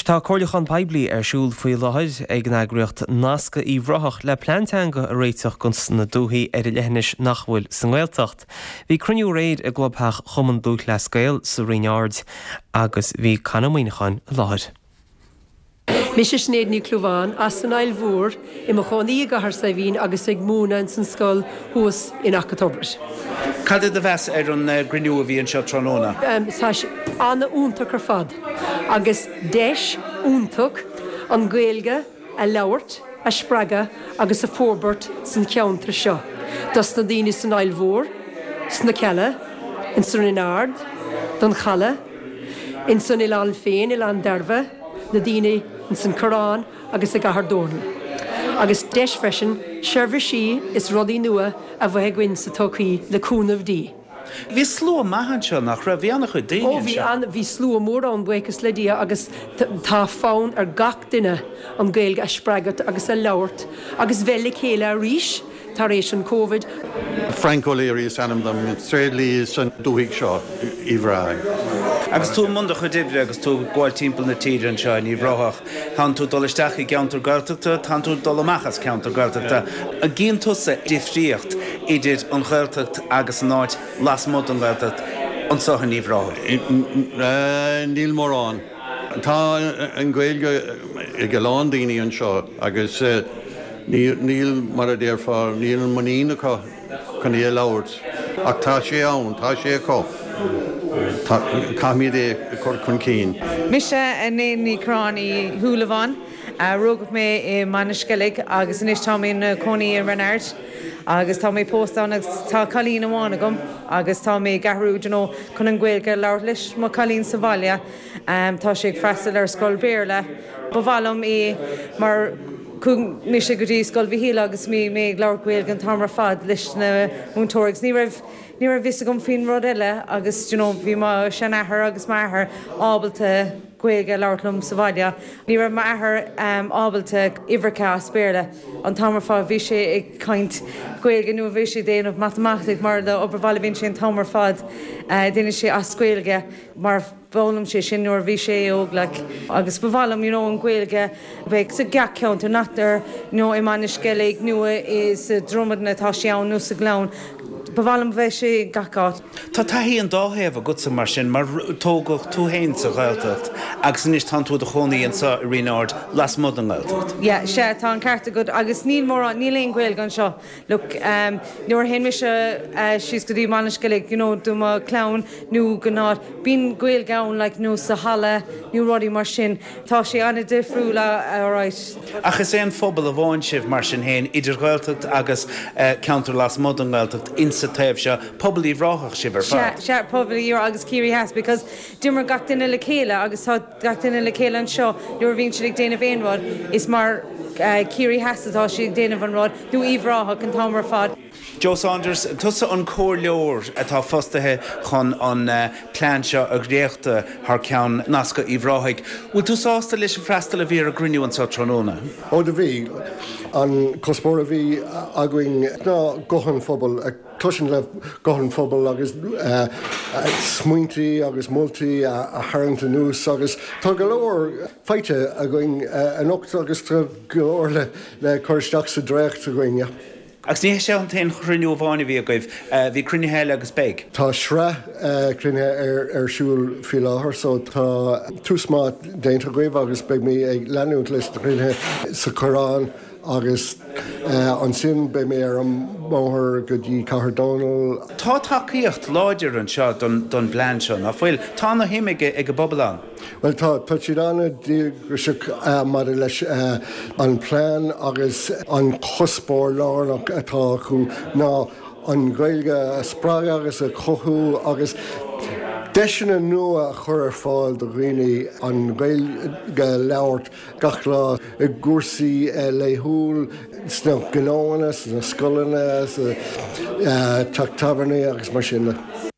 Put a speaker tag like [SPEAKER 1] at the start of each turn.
[SPEAKER 1] Tá cóirleach an Biblí siúl faoi láthid ag an agriocht nasca í bhrathach le pleantanga a réiteach gon na dúthaí ar leithnis nachhfuil san Gaeltacht. Bhí cruniú réad a globthach chuman dúch le scail sa rineard agus bhí canamhaoineáin láthid.
[SPEAKER 2] Mis is snéad ní clúbháin as an ail mhór I mo chonaí a gahar sa bhín agus ag múna in san scoil thuas in Acatobris.
[SPEAKER 3] Cad de bheas ar an griniú a bhí an seo tróna?
[SPEAKER 2] Tá anna úntaach ar fad agus deis úntaach an Gaeilge a leabhart a spreaga agus a fórbert san ceantra seo. Das na daoine san ail mhór, sna ceile, in san Rinard, don Challe, in san Ilan féin, Ilan Derve, na daoine in san Corán agus a gahar dóna. Agus deis freisin, seirbhir sí is rudaí nua a bheith gcuin sa tocaí le cúnamh dí.
[SPEAKER 3] Bhí slú maihan seo nach raibh bhíanana chu daoine seo.
[SPEAKER 2] Bhí slú mór an buchas le dia agus tá fáin ar gach duine an Gaeilge a spreagat agus a leabhart agus bheith chéile a rís tar éis an Covid.
[SPEAKER 4] Frank O'Leary is anam dom stréadlí san dúigh seo I bhráig.
[SPEAKER 3] Agus tú munda chu dibre agus tú gháil timppla na tíre an seo í bhráthach. Tá tú dolisteach I ceantar Gaeltachta, tá tú dolamachchas ceantar Gaeltachta. A gcíonn tusa difríocht idir an Gaeltacht agus an áit las mod an Gaeltacht an socha ní bhráthach.
[SPEAKER 4] Níl mórrán. Tá an Gaeilge I galán daoine an seo agus níl mar a déir fá níl an manína chun í leabhart. Ach tá sé ann, tá sé có. Caimid é chuir chun cín.
[SPEAKER 5] Mise a ní cránaí thuúlaháin, rugah mé I Maniscillig agus inis tá mé na conaí in Renard, agus tá mé póstán agus tá cailín amháin agam, agus tá mé gahrú chun an Gaeilge leabhart leis má cailín sa bhaile, tá sé ag freistal ar scoil béarla. Ba bhalamm I mar ní sé go dtí scoil bhí híal agus mé leabhart Gaeilge an tamar fad leis na múntóraigh. Ní raibh vis agam fin rud eile agus bhí má sin athair agus maithair ábalta Gaeilge leabhartlumm sa bhaile. Ní raibh maithair ábalta ibhreacha spéirle an tamar fad bhí sé ag caint Gaeilge nua bhí sé déanamh mathematic mar le obair bhí sé an tamar fad déine sé as Gaeilge mar bholamm sé sin nuair bhí sé óglaach agus bhalamm an Gaeilge bheith sa gach ceantar natar I Maniscillig nua is dromad na tá sé ann nó sa glán. Bhalamm bheith sé gachát.
[SPEAKER 3] Tá taí an dáhéamh a go sa mar sin mar tógach tú héin sa Gaeltacht agus níos tá tú a chonaí an sa Rinard las mod an Gaeltacht.
[SPEAKER 5] Ja, sé tá an carta go agus níl éon Gaeilge an seo. Look, nuair hen mis síos go dtí Maniscillig, dú má clán nó gnád bín Gaeilge ann le nó sa Halle, nó rudaí mar sin. Tá sé anna difriúla áráit.
[SPEAKER 3] Achas é an phobal a bháin sibh mar sin héin idir Gaeltacht agus ceantar las mod an Gaeltacht in sa taobh seo, pobal í bhráthach sibh ar fad.
[SPEAKER 5] Se pobal í agus Círí Heas, because dimar gach duine le chéile agus tá gach duine le chéile an seo, nuair bhíonn si ag déanamh aon rud, is mar Círí Heas atá si ag déanamh an rud, nó í bhráthach an tamar fad.
[SPEAKER 3] Joe Saunders, tusa an cóir leor atá fostathe chun an plán seo a gréachta th ceann nasca í bhráthach. Bhfuil tú sásta leis an freastal a bhí ar griniú an sa tróna?
[SPEAKER 6] Ó de bhí an cospóir a bhí againn ná gohan phobal a cluisin le gohan phobal agus smuointí agus multaí a tharanta nús agus tá go leor feite againn an ocht agus go leor le chuirteach sa dréacht a gcuine.
[SPEAKER 3] Agus ní sé an taon chruniú bháinna bhí a goibh, bhí crunne heile agus beig.
[SPEAKER 6] Tá sre crunne ar siúil fi láthair, so tá túsmá déanta goibh agus beag mí ag leanúint leis crunne sa Corán agus an sin be mé ar an móthir go dtí Cathair Donald.
[SPEAKER 3] Tá takeíocht láidir an seo don bhlean seo, a bhfuil tá na him ag a bobalán.
[SPEAKER 6] Well tá siad anna dígrisach mar leis an plán agus an chospóir lánach atá chu ná an Gaeilge sprág agus a chothú agus deisina nua a chur ar fáil do riine an Gaeilge leabhart gach lá i gcúrsaí léithúil sna gnána, sna scolanna, teach tabarnaí agus mar sinna.